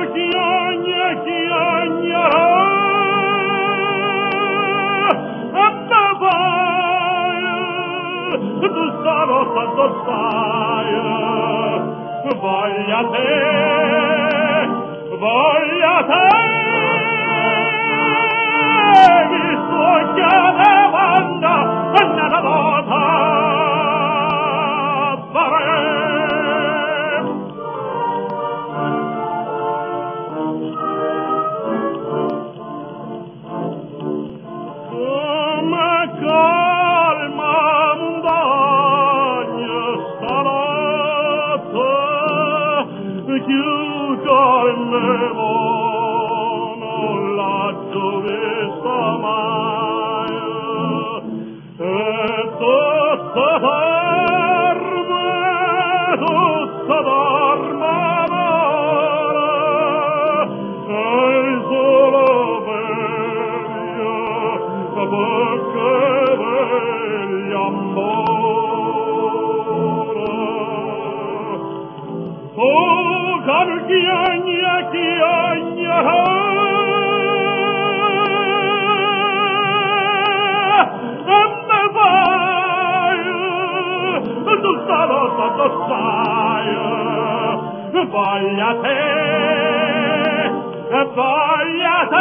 Voglia te, mi suocchia de banda, nella volta, come calma montagna stanotte, chiuso in me non l'ho vista mai, e tutto dorme amore, e solo meglio perché vegli amore. Oh, chiagna, e me vai, tutta lotta t'ossaia, voglia te, voglia